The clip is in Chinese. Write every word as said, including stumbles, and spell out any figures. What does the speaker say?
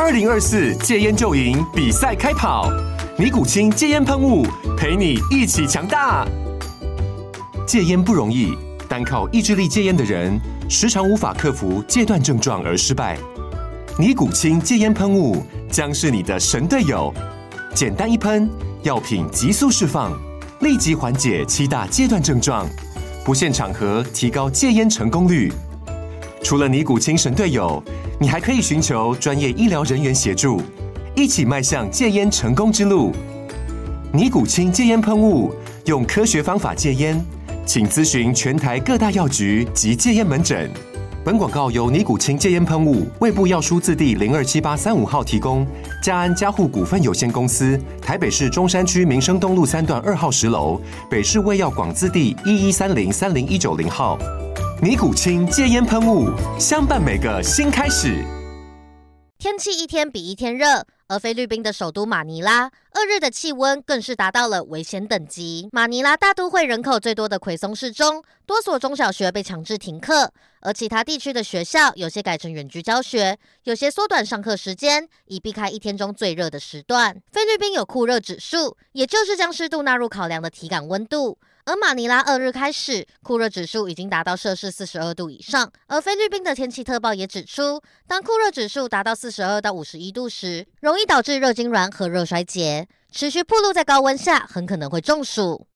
二零二四戒烟就赢比赛开跑，尼古清戒烟喷雾陪你一起强大。戒烟不容易，单靠意志力戒烟的人，时常无法克服戒断症状而失败。尼古清戒烟喷雾将是你的神队友，简单一喷，药品急速释放，立即缓解七大戒断症状，不限场合提高戒烟成功率。除了尼古清神队友，你还可以寻求专业医疗人员协助，一起迈向戒烟成功之路。尼古清戒烟喷雾，用科学方法戒烟，请咨询全台各大药局及戒烟门诊。本广告由尼古清戒烟喷雾、卫部药书字第零二七八三五号提供，嘉安嘉护股份有限公司，台北市中山区民生东路三段二号十楼，北市卫药广字第一一三零三零一九零号。尼古清戒烟喷雾，相伴每个新开始。 天气一天比一天热，而菲律宾的首都马尼拉，二日的气温更是达到了危险等级。马尼拉大都会人口最多的奎松市中，多所中小学被强制停课，而其他地区的学校有些改成远距教学，有些缩短上课时间，以避开一天中最热的时段。菲律宾有酷热指数，也就是将湿度纳入考量的体感温度。而马尼拉二日开始，酷热指数已经达到摄氏四十二度以上。而菲律宾的天气特报也指出，当酷热指数达到四十二到五十一度时，容易导致热痉挛和热衰竭，持续暴露在高温下，很可能会中暑。